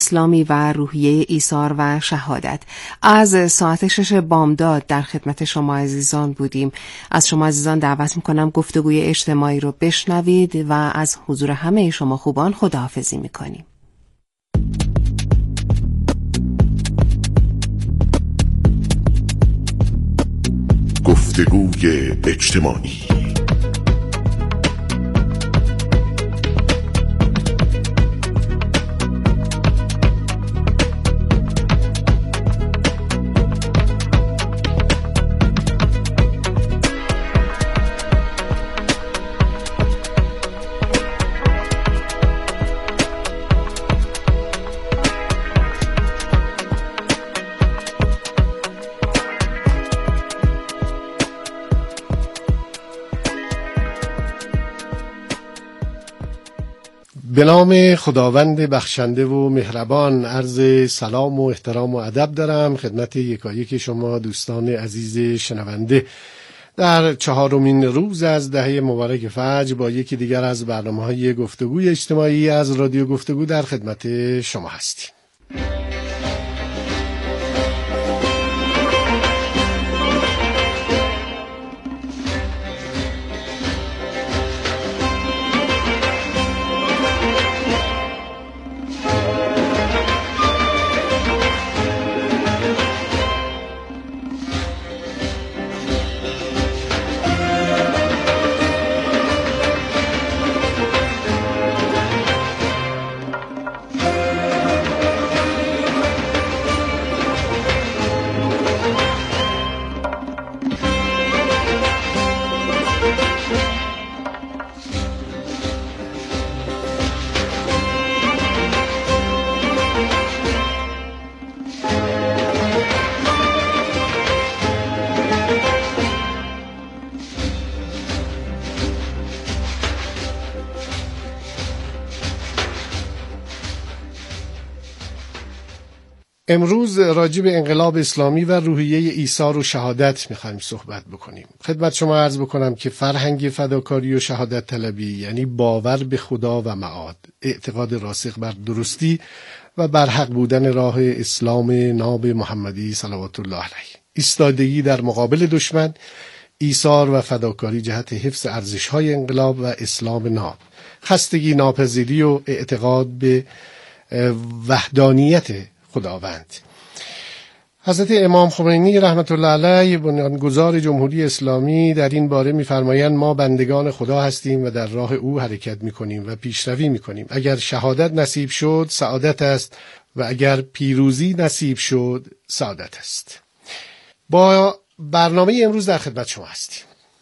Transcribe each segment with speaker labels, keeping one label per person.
Speaker 1: اسلامی و روحیه ایثار و شهادت. از ساعت 6 بامداد در خدمت شما عزیزان بودیم. از شما عزیزان دعوت میکنم گفتگوی اجتماعی رو بشنوید و از حضور همه شما خوبان خداحافظی میکنیم.
Speaker 2: گفتگوی اجتماعی.
Speaker 3: به نام خداوند بخشنده و مهربان، عرض سلام و احترام و ادب دارم خدمت یکایک شما دوستان عزیز شنونده. در 4مین روز از دهه مبارک فجر با یکی دیگر از برنامه‌های گفتگوی اجتماعی از رادیو گفتگو در خدمت شما هستیم. امروز راجع به انقلاب اسلامی و روحیه ایثار و شهادت می‌خوایم صحبت بکنیم. خدمت شما عرض بکنم که فرهنگ فداکاری و شهادت طلبی یعنی باور به خدا و معاد، اعتقاد راسخ بر درستی و بر حق بودن راه اسلام ناب محمدی صلوات الله علیه، ایستادگی در مقابل دشمن، ایثار و فداکاری جهت حفظ ارزش‌های انقلاب و اسلام ناب، خستگی ناپذیری و اعتقاد به وحدانیت خداوند. حضرت امام خمینی رحمت الله علیه بنیانگذار جمهوری اسلامی در این باره می‌فرمایند ما بندگان خدا هستیم و در راه او حرکت می‌کنیم و پیشروی می‌کنیم. اگر شهادت نصیب شد سعادت است و اگر پیروزی نصیب شد سعادت است. با برنامه امروز در خدمت شما هستیم.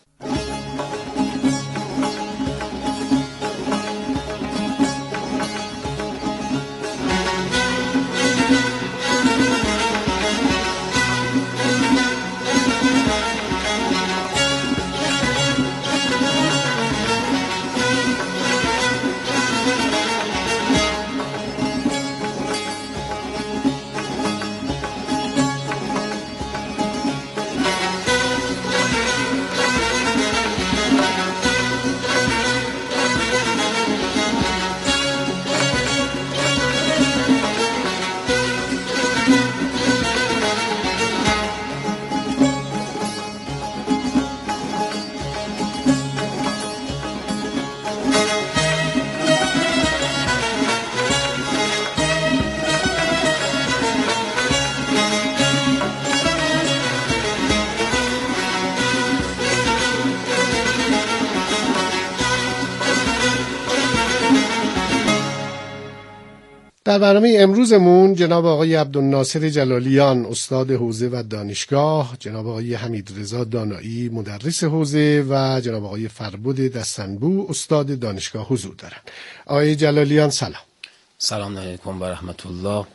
Speaker 3: در برنامه امروزمون جناب آقای عبدالناصر جلالیان استاد حوزه و دانشگاه، جناب آقای حمیدرضا دانایی مدرس حوزه و جناب آقای فربد دستنبو استاد دانشگاه حضور دارند. آقای جلالیان سلام.
Speaker 4: سلام علیکم و رحمت الله.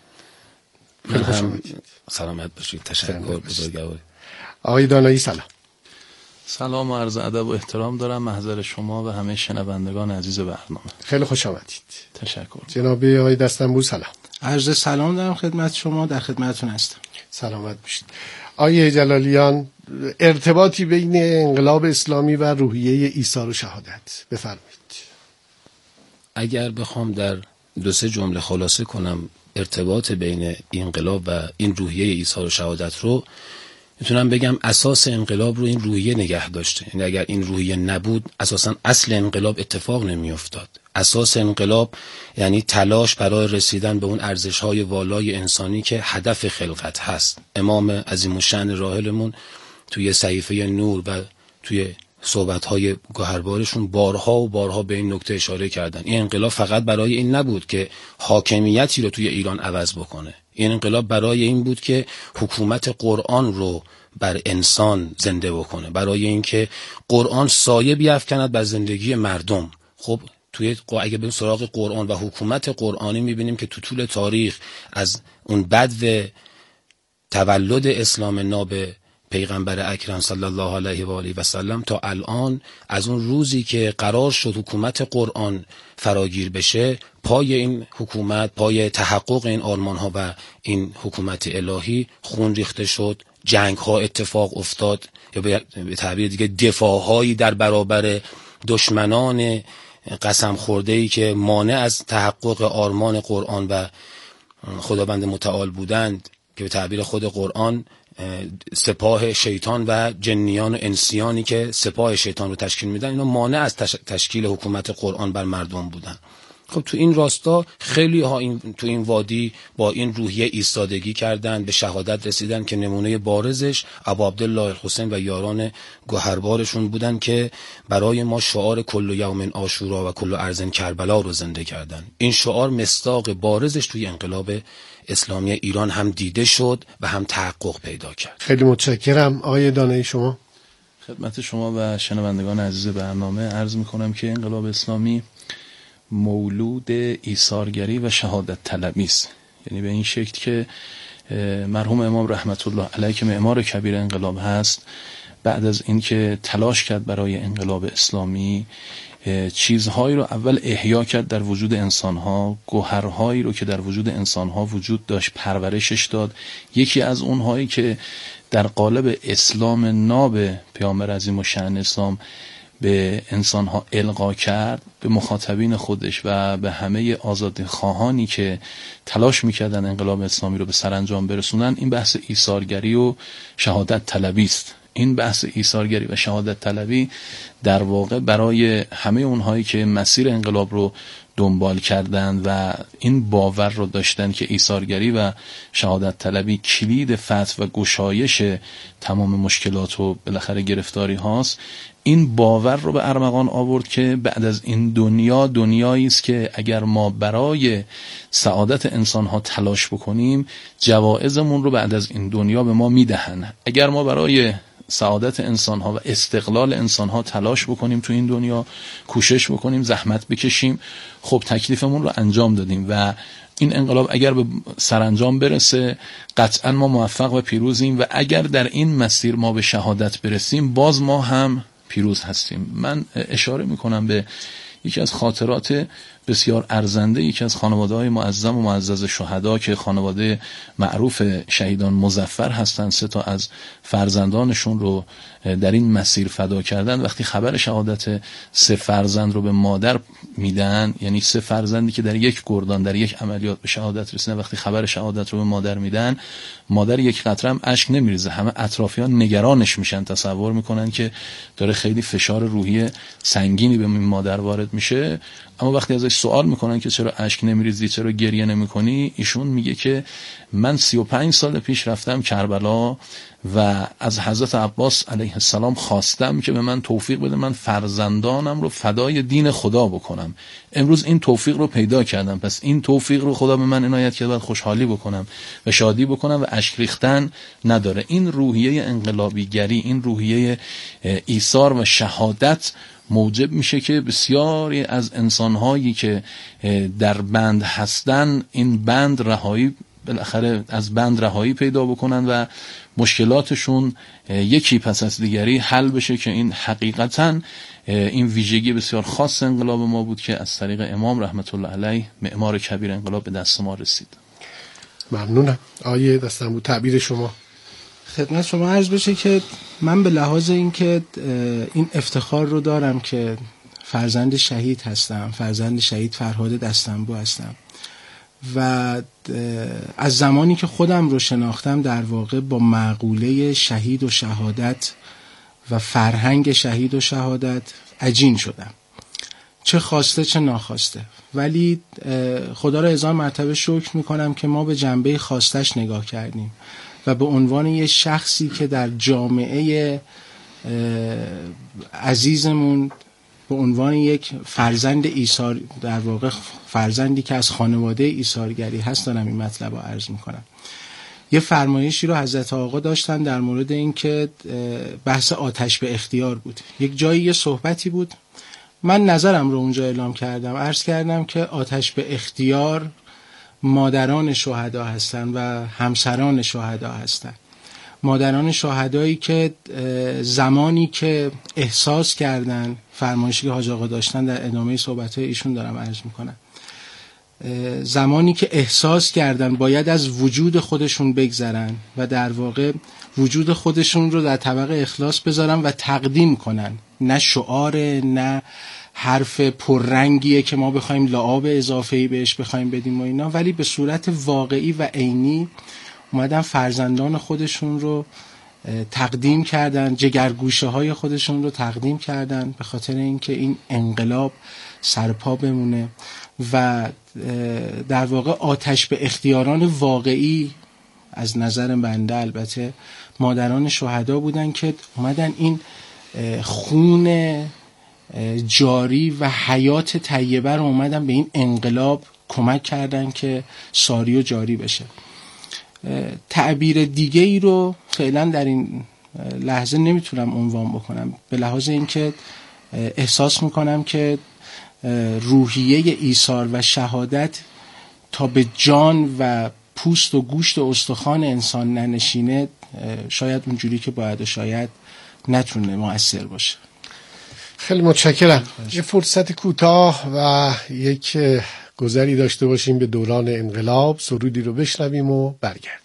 Speaker 4: سلامت باشید. تشکر بزرگواری.
Speaker 3: آقای دانایی سلام.
Speaker 5: سلام و عرض ادب و احترام دارم محضر شما و همه شنوندگان عزیز برنامه.
Speaker 3: خیلی خوش آمدید.
Speaker 5: تشکر.
Speaker 3: جناب آقای دستنبو سلام.
Speaker 6: عرض سلام دارم خدمت شما، در خدمتتون هستم.
Speaker 3: سلامت باشید. آقای جلالیان، ارتباطی بین انقلاب اسلامی و روحیه ایثار و شهادت بفرمایید.
Speaker 4: اگر بخوام در 2-3 جمله خلاصه کنم ارتباط بین انقلاب و این روحیه ایثار و شهادت رو میتونم بگم اساس انقلاب رو این روحیه نگه داشته. یعنی اگر این روحیه نبود اساساً اصل انقلاب اتفاق نمیافتاد. اساس انقلاب یعنی تلاش برای رسیدن به اون ارزش‌های والای انسانی که هدف خلقت هست. امام عظیم الشأن راحلمون توی صحیفه نور و توی صحبت‌های گوهربارشون بارها و بارها به این نکته اشاره کردن. این انقلاب فقط برای این نبود که حاکمیتی رو توی ایران عوض بکنه. این انقلاب برای این بود که حکومت قرآن رو بر انسان زنده بکنه، برای اینکه قرآن سایه بیفکند بر زندگی مردم. خب اگه بریم سراغ قرآن و حکومت قرآنی میبینیم که تو طول تاریخ از اون بدو تولد اسلام ناب پیغمبر اکرم صلی الله علیه و آله و سلم تا الان، از اون روزی که قرار شد حکومت قرآن فراگیر بشه، پای این حکومت، پای تحقق این آرمان ها و این حکومت الهی خون ریخته شد، جنگ ها اتفاق افتاد، یا به تعبیر دیگه دفاع هایی در برابر دشمنان قسم خورده‌ای که مانع از تحقق آرمان قرآن و خداوند متعال بودند، که به تعبیر خود قرآن سپاه شیطان و جنیان و انسیانی که سپاه شیطان رو تشکیل میدن، اینا مانع از تشکیل حکومت قرآن بر مردم بودن. خب تو این راستا خیلی ها تو این وادی با این روحیه ایستادگی کردن، به شهادت رسیدن که نمونه بارزش ابو عبدالله الحسین و یاران گوهربارشون بودن که برای ما شعار کل یوم عاشورا و کل ارض کربلا رو زنده کردن. این شعار مصداق بارزش توی انقلاب اسلامی ایران هم دیده شد و هم تحقق پیدا کرد.
Speaker 3: خیلی متشکرم. آقای دانه‌ای شما؟
Speaker 5: خدمت شما و شنوندگان عزیز برنامه عرض میکنم که انقلاب اسلامی مولود ایثارگری و شهادت طلبی است. یعنی به این شکل که مرحوم امام رحمت الله علیه که معمار کبیر انقلاب هست، بعد از اینکه تلاش کرد برای انقلاب اسلامی، چیزهایی رو اول احیا کرد در وجود انسانها، گوهرهایی رو که در وجود انسانها وجود داشت پرورشش داد. یکی از اونهایی که در قالب اسلام ناب پیامبر عظیم الشأن اسلام به انسانها القا کرد، به مخاطبین خودش و به همه آزادخواهانی که تلاش میکردن انقلاب اسلامی رو به سرانجام برسونن، این بحث ایثارگری و شهادت طلبی است. این بحث ایثارگری و شهادت طلبی در واقع برای همه اونهایی که مسیر انقلاب رو دنبال کردند و این باور رو داشتن که ایثارگری و شهادت طلبی کلید فتح و گشایش تمام مشکلات و بالاخره گرفتاری هاست، این باور رو به ارمغان آورد که بعد از این دنیا دنیایی است که اگر ما برای سعادت انسان ها تلاش بکنیم، جوایزمون رو بعد از این دنیا به ما میدهن. اگر ما برای سعادت انسان ها و استقلال انسان ها تلاش بکنیم، تو این دنیا کوشش بکنیم، زحمت بکشیم، خب تکلیفمون رو انجام دادیم و این انقلاب اگر به سرانجام برسه قطعا ما موفق و پیروزیم و اگر در این مسیر ما به شهادت برسیم باز ما هم پیروز هستیم. من اشاره میکنم به یکی از خاطرات بسیار ارزنده یکی از خانواده‌های معظم و معزز شهدا که خانواده معروف شهیدان مظفر هستند. 3 از فرزندانشون رو در این مسیر فدا کردن. وقتی خبر شهادت 3 فرزند رو به مادر میدن، یعنی 3 فرزندی که در یک گردان در یک عملیات به شهادت رسیدن، وقتی خبر شهادت رو به مادر میدن، مادر یک قطره هم اشک نمیریزه. همه اطرافیان نگرانش میشن، تصور میکنن که داره خیلی فشار روحی سنگینی به این مادر وارد میشه. اما وقتی ازش سوال میکنن که چرا اشک نمیریزی، چرا گریه نمیکنی، ایشون میگه که من 35 سال پیش رفتم کربلا و از حضرت عباس علیه السلام خواستم که به من توفیق بده من فرزندانم رو فدای دین خدا بکنم. امروز این توفیق رو پیدا کردم، پس این توفیق رو خدا به من عنایت کرد، باید خوشحالی بکنم و شادی بکنم و اشک ریختن نداره. این روحیه انقلابیگری، این روحیه ایثار و شهادت موجب میشه که بسیاری از انسانهایی که در بند هستن، این بند رهایی، بالاخره از بند رهایی پیدا بکنن و مشکلاتشون یکی پس از دیگری حل بشه، که این حقیقتا این ویژگی بسیار خاص انقلاب ما بود که از طریق امام رحمت الله علیه معمار کبیر انقلاب به دست ما رسید.
Speaker 3: ممنونم. آیه دستم بود تعبیر شما.
Speaker 6: خدمت شما عرض بشه که من به لحاظ اینکه این افتخار رو دارم که فرزند شهید هستم، فرزند شهید فرهاد دستنبو هستم و از زمانی که خودم رو شناختم در واقع با مقوله شهید و شهادت و فرهنگ شهید و شهادت عجین شدم، چه خواسته چه ناخواسته. ولی خدا را هزار مرتبه شکر میکنم که ما به جنبه خواستش نگاه کردیم و به عنوان یه شخصی که در جامعه عزیزمون به عنوان یک فرزند ایثار، در واقع فرزندی که از خانواده ایثارگری هست، دارم این مطلب رو عرض میکنم. یه فرمایشی رو حضرت آقا داشتن در مورد این که بحث آتش به اختیار بود. یک جایی یه صحبتی بود، من نظرم رو اونجا اعلام کردم، عرض کردم که آتش به اختیار مادران شهدا هستن و همسران شهدا هستن. مادران شهدایی که زمانی که احساس کردن، فرمایشی که حاج آقا داشتن در ادامه صحبت‌های ایشون دارم عرض میکنم، زمانی که احساس کردن باید از وجود خودشون بگذرن و در واقع وجود خودشون رو در طبق اخلاص بذارن و تقدیم کنن، نه شعار، نه حرف پررنگیه که ما بخوایم لعاب اضافه‌ای بهش بخوایم بدیم و اینا، ولی به صورت واقعی و عینی اومدن فرزندان خودشون رو تقدیم کردن، جگرگوشه های خودشون رو تقدیم کردن به خاطر اینکه این انقلاب سرپا بمونه. و در واقع آتش به اختیاران واقعی از نظر بنده البته مادران شهدا بودن که اومدن این خون جاری و حیات طیبه رو اومدن به این انقلاب کمک کردن که ساری و جاری بشه. تعبیر دیگه ای رو فعلا در این لحظه نمیتونم عنوان بکنم، به لحاظ اینکه احساس میکنم که روحیه ایثار و شهادت تا به جان و پوست و گوشت و استخوان انسان ننشینه شاید اونجوری که باید و شاید نتونه مؤثر باشه.
Speaker 3: خیلی متشکرم. یه فرصت کوتاه و یک گذری داشته باشیم به دوران انقلاب، سرودی رو بشنویم و برگردیم.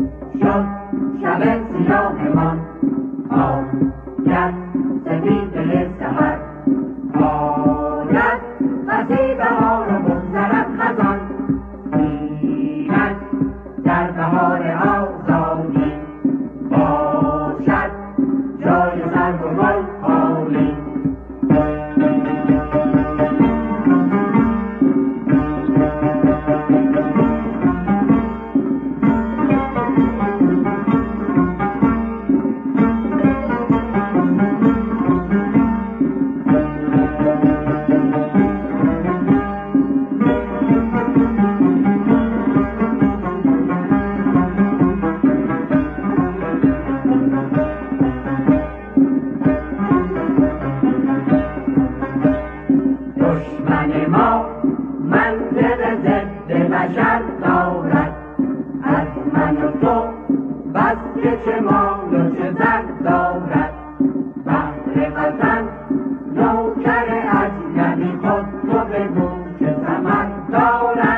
Speaker 2: شب سیاه من آید سفید بگو که ثمر دارد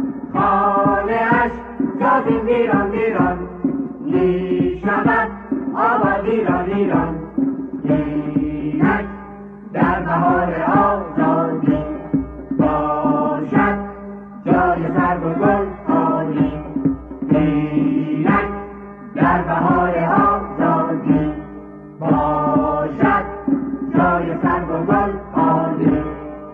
Speaker 2: خانه‌اش جز این ویران ویران می شود آباد ایران ایران اینک در بهار آزادی باشد جای سرو و گل خالی اینک در بهار آزادی باشد جای سرو و گل خالی.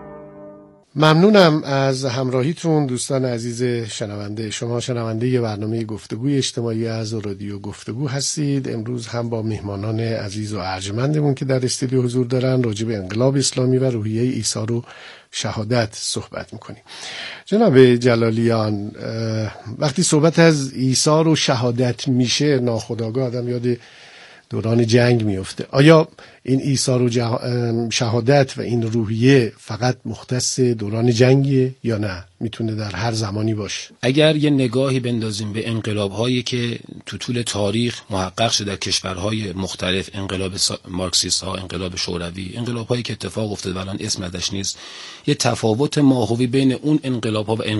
Speaker 3: ممنونم از همراهیتون دوستان عزیز شنونده. شما شنونده برنامه گفتگوی اجتماعی از رادیو گفتگو هستید. امروز هم با مهمانان عزیز و ارجمندمون که در استودیو حضور دارن راجع به انقلاب اسلامی و روحیه ایثار و شهادت صحبت میکنیم. جناب جلالیان، وقتی صحبت از ایثار و شهادت میشه ناخودآگاه آدم یاد دوران جنگ میفته. آیا این ایثار و شهادت و این روحیه فقط مختص دوران جنگیه یا نه میتونه در هر زمانی باشه؟
Speaker 4: اگر یه نگاهی بندازیم به انقلاب‌هایی که تو طول تاریخ محقق شده در کشورهای مختلف، انقلاب مارکسیست ها، انقلاب شوروی، انقلاب‌هایی که اتفاق افتاد و الان اسم ازش نیست، یه تفاوت ماهوی بین اون انقلاب‌ها و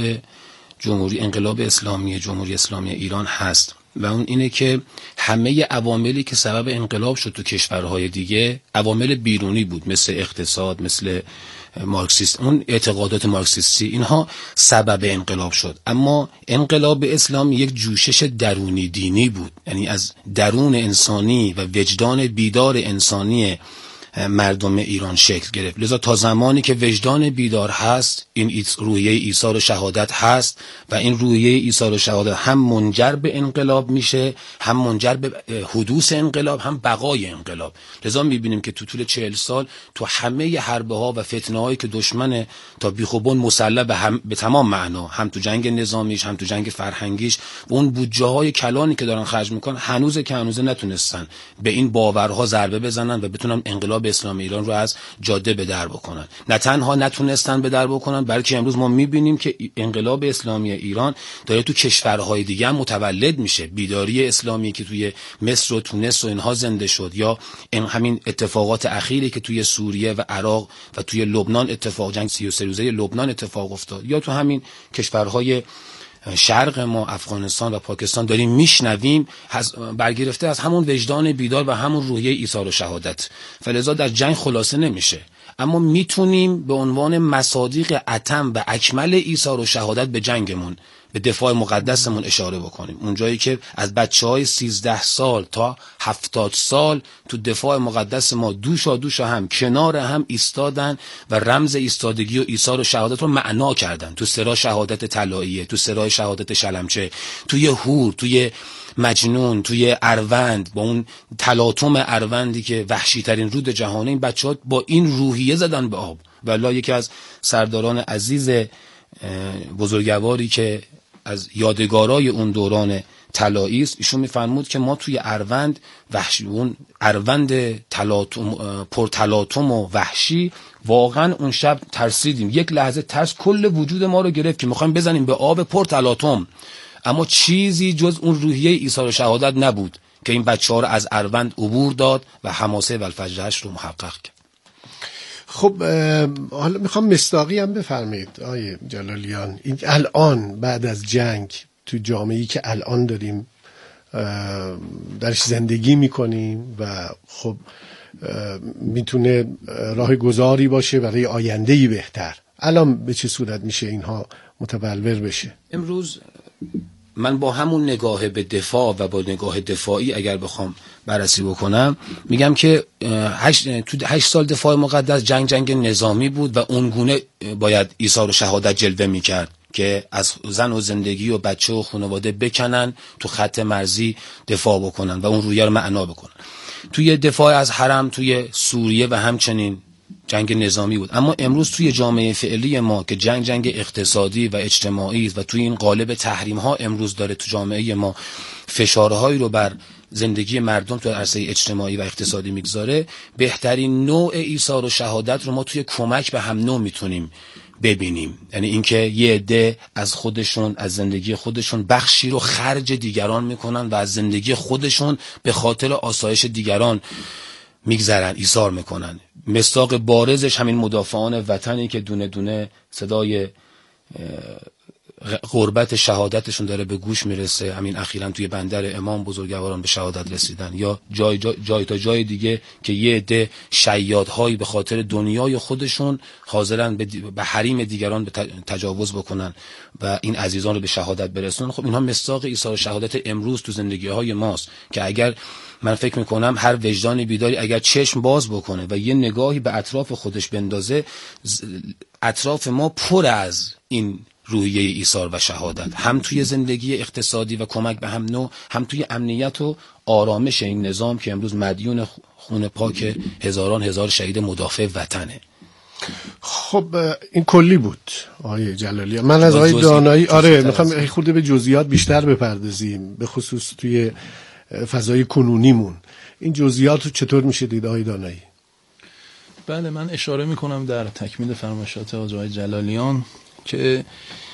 Speaker 4: انقلاب اسلامی جمهوری اسلامی ایران هست و اون اینه که همه عواملی که سبب انقلاب شد تو کشورهای دیگه عوامل بیرونی بود، مثل اقتصاد، مثل مارکسیست، اون اعتقادات مارکسیستی، اینها سبب انقلاب شد. اما انقلاب اسلامی یک جوشش درونی دینی بود، یعنی از درون انسانی و وجدان بیدار انسانی مردم ایران شکل گرفت. لذا تا زمانی که وجدان بیدار هست این روحیه ایثار و شهادت هست و این روحیه ایثار و شهادت هم منجر به انقلاب میشه، هم منجر به حدوث انقلاب، هم بقای انقلاب. لذا میبینیم که تو طول 40 سال تو همه حربه ها و فتنه هایی که دشمن تا بیخ و بن مسلح به تمام معنا، هم تو جنگ نظامیش هم تو جنگ فرهنگیش، و اون بودجه های کلانی که دارن خرج میکنن هنوز نتونستن به این باورها ضربه بزنن و بتونن انقلاب اسلامی ایران رو از جاده به در بکنن. نه تنها نتونستن به در بکنن، بلکه امروز ما میبینیم که انقلاب اسلامی ایران داره تو کشورهای دیگه هم متولد میشه. بیداری اسلامی که توی مصر و تونس و اینها زنده شد، یا همین اتفاقات اخیری که توی سوریه و عراق و توی لبنان جنگ 33 روزه لبنان اتفاق افتاد، یا تو همین کشورهای شرق ما افغانستان و پاکستان داریم میشنویم، برگرفته از همون وجدان بیدار و همون روحیه ایثار و شهادت. فلذا در جنگ خلاصه نمیشه، اما میتونیم به عنوان مصادیق اتم و اکمل ایثار و شهادت به جنگمون، به دفاع مقدسمون اشاره بکنیم. اونجایی که از بچه‌های 13 سال تا 70 سال تو دفاع مقدس ما دوشا هم کنار هم ایستادن و رمز ایستادگی و ایثار و شهادت رو معنا کردن. تو سرا شهادت طلاییه، تو سرای شهادت شلمچه، توی هور، توی مجنون، توی اروند، با اون تلاطم اروندی که وحشی ترین رود جهانه، این بچه‌ها با این روحیه زدن به آب. والله یکی از سرداران عزیز بزرگواری که از یادگارای اون دوران طلایی است، ایشون میفرمود که ما توی اروند وحشی، اون اروند پرتلاطم و وحشی، واقعا اون شب ترسیدیم. یک لحظه ترس کل وجود ما رو گرفت که میخوایم بزنیم به آب پرتلاطم، اما چیزی جز اون روحیه ایثار و شهادت نبود که این بچه‌ها رو از اروند عبور داد و حماسه والفجرش رو محقق کرد.
Speaker 3: خب حالا میخوام مصداقی هم بفرمایید آیه جلالیان، این الان بعد از جنگ تو جامعه‌ای که الان داریم درش زندگی میکنیم و خب میتونه راه گذاری باشه برای آینده‌ای بهتر، الان به چه صورت میشه اینها متبلور بشه؟
Speaker 4: امروز من با همون نگاه به دفاع و با نگاه دفاعی اگر بخوام بررسی بکنم، میگم که 8 سال دفاع مقدس جنگ نظامی بود و اونگونه باید ایثار و شهادت جلوه میکرد که از زن و زندگی و بچه و خانواده بکنن، تو خط مرزی دفاع بکنن و اون رویه رو معنا بکنن. توی دفاع از حرم توی سوریه و همچنین جنگ نظامی بود. اما امروز توی جامعه فعلی ما که جنگ اقتصادی و اجتماعی است و توی این قالب تحریم ها امروز داره تو جامعه ما فشارهایی رو بر زندگی مردم تو عرصه اجتماعی و اقتصادی میگذاره، بهترین نوع ایثار و شهادت رو ما توی کمک به هم نوع میتونیم ببینیم. یعنی اینکه یه عده از خودشون، از زندگی خودشون بخشی رو خرج دیگران میکنن و از زندگی خودشون به خاطر آسایش دیگران میگذرن، ایثار میکنن. مصداق بارزش همین مدافعان وطنی که دونه دونه صدای غربت شهادتشون داره به گوش میرسه. همین اخیراً توی بندر امام بزرگواران به شهادت رسیدن، یا جای تا جای دیگه که یه عده شیادهایی به خاطر دنیای خودشون حاضرن به حریم دیگران به تجاوز بکنن و این عزیزان رو به شهادت برسونن. خب اینها مصداق ایثار شهادت امروز تو زندگی‌های ماست که اگر من فکر میکنم هر وجدان بیداری اگر چشم باز بکنه و یه نگاهی به اطراف خودش بندازه، اطراف ما پر از این روحیه ایثار و شهادت، هم توی زندگی اقتصادی و کمک به هم نوع، هم توی امنیت و آرامش این نظام که امروز مدیون خون پاک هزاران هزار شهید مدافع وطنه.
Speaker 3: خب این کلی بود آقای جلالی. من از آقای دانایی میخوام خورده به جزئیات بیشتر بپردازیم، به خصوص توی فضای کنونیمون. این جزئیات رو چطور میشه دید آقای دانایی؟
Speaker 5: بله، من اشاره میکنم در تکمیل فرمایشات آقای جلالیان که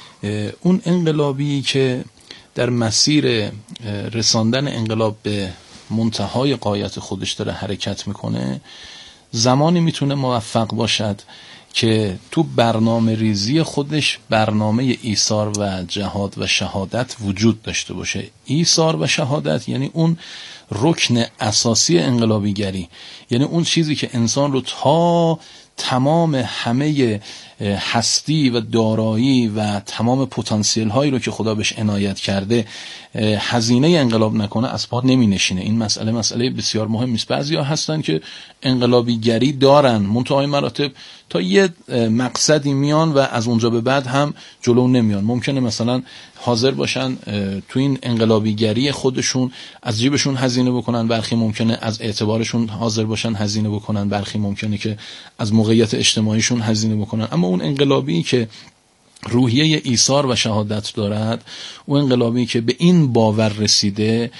Speaker 5: اون انقلابی که در مسیر رساندن انقلاب به منتهای غایت خودش داره حرکت میکنه، زمانی میتونه موفق باشد که تو برنامه ریزی خودش برنامه ایثار و جهاد و شهادت وجود داشته باشه. ایثار و شهادت یعنی اون رکن اساسی انقلابیگری، یعنی اون چیزی که انسان رو تا تمام همه هستی و دارایی و تمام پتانسیل هایی رو که خدا بهش عنایت کرده هزینه انقلاب نکنه از پا نمی نشینه. این مسئله بسیار مهمی است. بعضیا هستن که انقلابیگری دارن، منتهای مراتب تا یه مقصدی میان و از اونجا به بعد هم جلو نمیان. ممکنه مثلا حاضر باشن تو این انقلابیگری خودشون از جیبشون هزینه بکنن، برخی ممکنه از اعتبارشون حاضر باشن هزینه بکنن، برخی ممکنه که از موقعیت اجتماعیشون هزینه بکنن. اما اون انقلابی که روحیه ایثار و شهادت دارد، اون انقلابی که به این باور رسیده،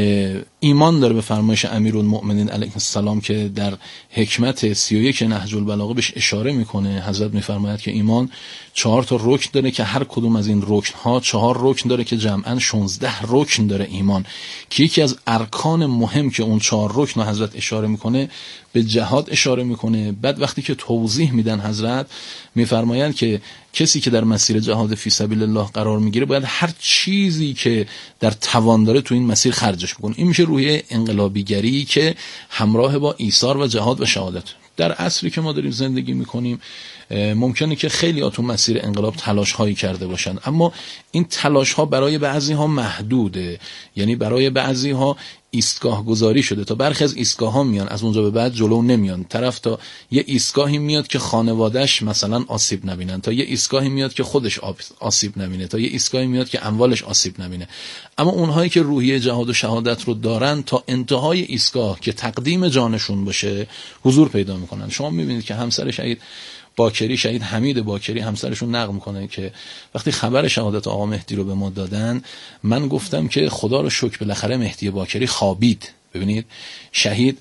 Speaker 5: ایمان داره به فرمایش امیرالمؤمنین علیه السلام که در حکمت 31 نهج البلاغه بهش اشاره میکنه. حضرت میفرماید که ایمان 4 تا رکن داره که هر کدوم از این رکن ها 4 رکن داره که جمعاً 16 رکن داره ایمان، که یکی از ارکان مهم که اون 4 رکن رو حضرت اشاره میکنه به جهاد اشاره میکنه. بعد وقتی که توضیح میدن حضرت میفرمایند که کسی که در مسیر جهاد فی سبیل الله قرار میگیره باید هر چیزی که در توان داره تو این مسیر خرجش بکنه. این میشه روحیه انقلابیگری که همراه با ایثار و جهاد و شهادت. در عصری که ما داریم زندگی میکنیم ممکنه که خیلی ها تو مسیر انقلاب تلاش هایی کرده باشن، اما این تلاش ها برای بعضی ها محدوده، یعنی برای بعضی ها ایستگاه گذاری شده. تا برخی از ایستگاه ها میان از اونجا به بعد جلو نمیان. طرف تا یه ایستگاهی میاد که خانوادهش مثلا آسیب نبینن، تا یه ایستگاهی میاد که خودش آسیب نبینه، تا یه ایستگاهی میاد که اموالش آسیب نبینه. اما اونهایی که روحیه جهاد و شهادت رو دارن تا انتهای ایستگاه که تقدیم جانشون باشه حضور پیدا میکنن. شما میبینید که همسر شهید باکری، شهید حمید باکری، همسرشون نقل میکنه که وقتی خبر شهادت آقا مهدی رو به ما دادن، من گفتم که خدا رو شکر بالاخره مهدی باکری خوابید. ببینید شهید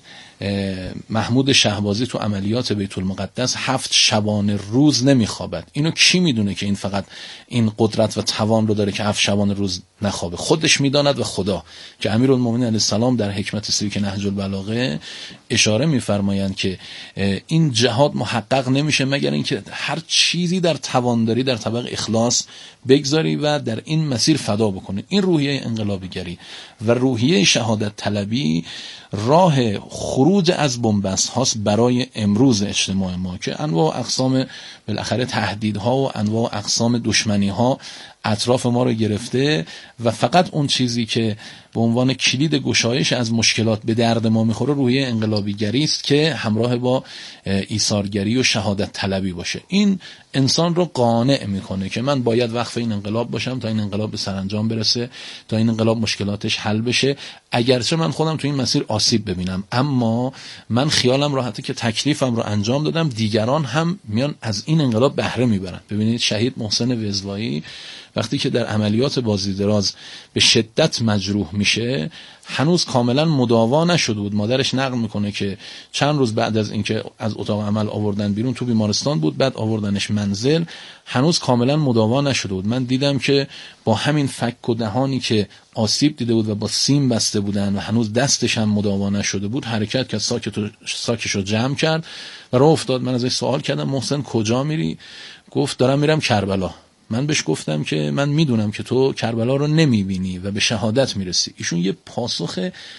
Speaker 5: محمود شهبازی تو عملیات بیت المقدس 7 شبانه روز نمیخوابد. اینو کی میدونه که این فقط این قدرت و توان رو داره که 7 شبانه روز نخوابه؟ خودش میداند و خدا. که امیرالمومنین علیه السلام در حکمت 31 نهج البلاغه اشاره میفرمایند که این جهاد محقق نمیشه مگر اینکه هر چیزی در توان داری در طبق اخلاص بگذاری و در این مسیر فدا بکنی. این روحیه انقلابیگری و روحیه شهادت طلبی راه خروج از بن‌بست هاست برای امروز اجتماع ما که انواع اقسام بالاخره تهدیدها و انواع اقسام دشمنی ها اطراف ما رو گرفته و فقط اون چیزی که به عنوان کلید گشایش از مشکلات به درد ما میخوره روحیه انقلابیگری است که همراه با ایثارگری و شهادت طلبی باشه. این انسان رو قانع میکنه که من باید وقف این انقلاب باشم تا این انقلاب به سرانجام برسه، تا این انقلاب مشکلاتش حل بشه، اگرچه من خودم تو این مسیر آسیب ببینم، اما من خیالم راحته که تکلیفم رو انجام دادم، دیگران هم میان از این انقلاب بهره میبرن. ببینید شهید محسن وزوایی وقتی که در عملیات بازی دراز به شدت مجروح میشه، هنوز کاملا مداوا نشده بود. مادرش نقل میکنه که چند روز بعد از اینکه از اتاق عمل آوردن بیرون، تو بیمارستان بود، بعد آوردنش منزل، هنوز کاملا مداوا نشده بود. من دیدم که با همین فک و دهانی که آسیب دیده بود و با سیم بسته بودن و هنوز دستش هم مداوا نشده بود، حرکت کرد، ساکش رو جمع کرد و راه افتاد. من ازش سوال کردم محسن کجا میری؟ گفت دارم میرم کربلا. من بهش گفتم که من میدونم که تو کربلا رو نمیبینی و به شهادت میرسی. ایشون یه پاسخ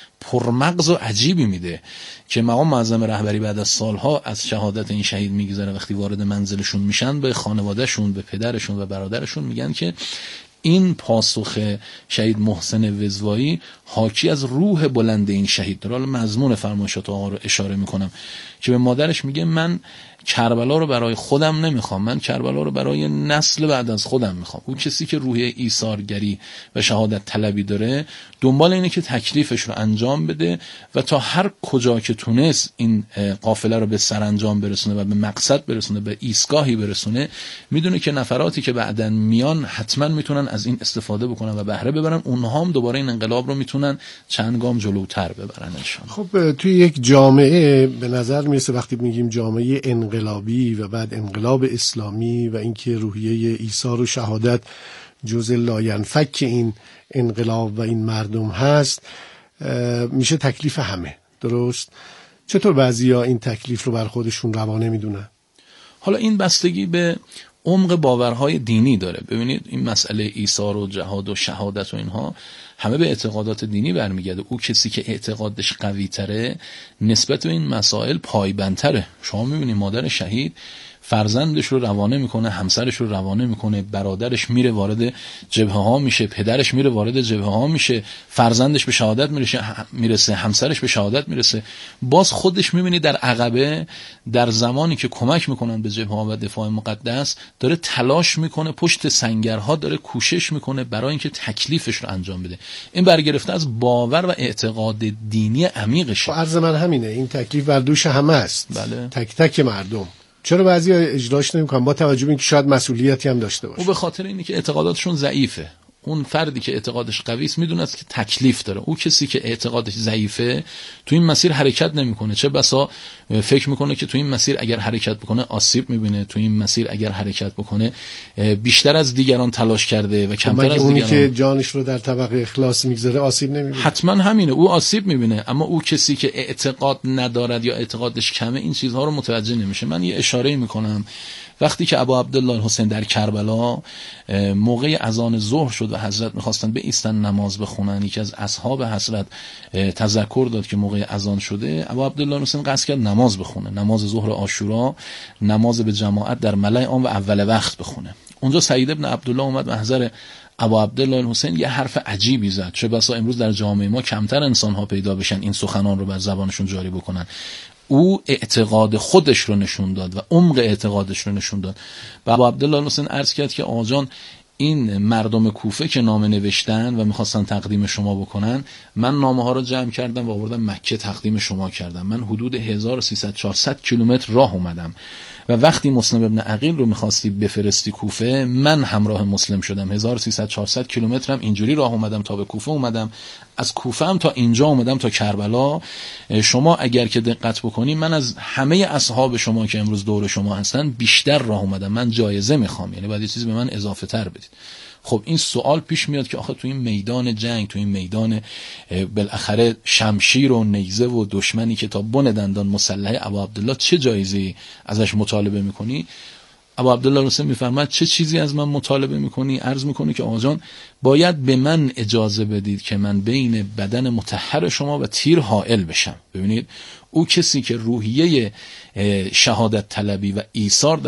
Speaker 5: پرمغز و عجیبی میده که مقام معظم رهبری بعد از سالها از شهادت این شهید میگذره. وقتی وارد منزلشون میشن، به خانوادهشون، به پدرشون و برادرشون میگن که این پاسخ شهید محسن وزوایی حاکی از روح بلند این شهید داره. حالا مضمون فرمایشات آقا رو اشاره میکنم که به مادرش میگه من کربلا رو برای خودم نمیخوام، من کربلا رو برای نسل بعد از خودم میخوام. اون کسی که روحیه ایثارگری و شهادت طلبی داره، دنبال اینه که تکلیفش رو انجام بده و تا هر کجا که تونست این قافله رو به سرانجام برسونه و به مقصد برسونه، به ایستگاهی برسونه. میدونه که نفراتی که بعدن میان حتما میتونن از این استفاده بکنن و بهره ببرن، اونها هم دوباره این انقلاب رو میتونن چند گام جلوتر ببرن انشالله.
Speaker 3: خب توی یک جامعه به نظر میرسه وقتی میگیم جامعه انقلابی و بعد انقلاب اسلامی و اینکه روحیه ایثار و شهادت جزء لاینفک این انقلاب و این مردم هست، میشه تکلیف همه. درست؟ چطور بعضیا این تکلیف رو بر خودشون روا نمیدونن؟
Speaker 5: حالا این بستگی به عمق باورهای دینی داره. ببینید این مسئله ایثار و جهاد و شهادت و اینها همه به اعتقادات دینی برمیگرده. او کسی که اعتقادش قوی تره نسبت به این مسائل پایبندتره. شما میبینید مادر شهید فرزندش رو روانه میکنه، همسرش رو روانه میکنه، برادرش میره وارد جبهه ها میشه، پدرش میره وارد جبهه ها میشه، فرزندش به شهادت میرسه، همسرش به شهادت میرسه. باز خودش میبینی در عقبه، در زمانی که کمک میکنن به جبهه ها و دفاع مقدس، داره تلاش میکنه، پشت سنگرها داره کوشش میکنه برای اینکه تکلیفش رو انجام بده. این برگرفته از باور و اعتقاد دینی عمیقشه.
Speaker 3: عرض من همینه، این تکلیف بر دوش همه است.
Speaker 5: بله.
Speaker 3: تک تک مردم. چرا بعضی اجراش نمی‌کنن با توجه به اینکه شاید مسئولیتی هم داشته باشه؟
Speaker 5: او به خاطر اینه که اعتقاداتشون ضعیفه. اون فردی که اعتقادش قوی است میدونه که تکلیف داره. او کسی که اعتقادش ضعیفه تو این مسیر حرکت نمیکنه. چه بسا فکر میکنه که تو این مسیر اگر حرکت بکنه آسیب میبینه، تو این مسیر اگر حرکت بکنه بیشتر از دیگران تلاش کرده و کمتر از دیگران.
Speaker 3: اونی که جانش رو در طبق اخلاص میگذاره آسیب نمیبینه.
Speaker 5: حتما همینه، او آسیب میبینه. اما او کسی که اعتقاد ندارد یا اعتقادش کمه این چیزها رو متوجه نمیشه. من یه اشاره میکنم وقتی که ابا عبدالله الحسین در کربلا موقع اذان ظهر شد و حضرت میخواستن بایستن نماز بخونن، یکی از اصحاب حضرت تذکر داد که موقع اذان شده. ابا عبدالله الحسین قصد کرد نماز بخونه، نماز ظهر عاشورا، نماز به جماعت در ملأ عام و اول وقت بخونه. اونجا سعید ابن عبدالله اومد محضر ابا عبدالله الحسین یه حرف عجیبی زد. چه بسا امروز در جامعه ما کمتر انسان‌ها پیدا بشن این سخنان رو بر زبانشون جاری بکنن. او اعتقاد خودش رو نشون داد و عمق اعتقادش رو نشون داد. و ابو عبدالله الحسین عرض کرد که آقا جان، این مردم کوفه که نامه نوشتن و میخواستن تقدیم شما بکنن، من نامه ها رو جمع کردم و آوردم مکه تقدیم شما کردم. من حدود 1300-400 کیلومتر راه اومدم و وقتی مسلم ابن عقیل رو میخواستی بفرستی کوفه، من همراه مسلم شدم. 1300-400 کیلومتر هم اینجوری راه اومدم تا به کوفه اومدم، از کوفه هم تا اینجا اومدم تا کربلا. شما اگر که دقت بکنی من از همه اصحاب شما که امروز دور شما هستن بیشتر راه اومدم، من جایزه میخوام، یعنی باید یه چیزی به من اضافه تر بدید. خب این سوال پیش میاد که آخه تو این میدان جنگ، تو این میدان بالاخره شمشیر و نیزه و دشمنی که تا بن دندان مسلح ابو عبدالله، چه جایزه‌ای ازش مطالبه میکنی؟ ابو عبدالله حسین میفرماد چه چیزی از من مطالبه میکنی؟ عرض میکنه که آقا جان، باید به من اجازه بدید که من بین بدن مطهر شما و تیر حائل بشم. ببینید او کسی که روحیه شهادت طلبی و ایثار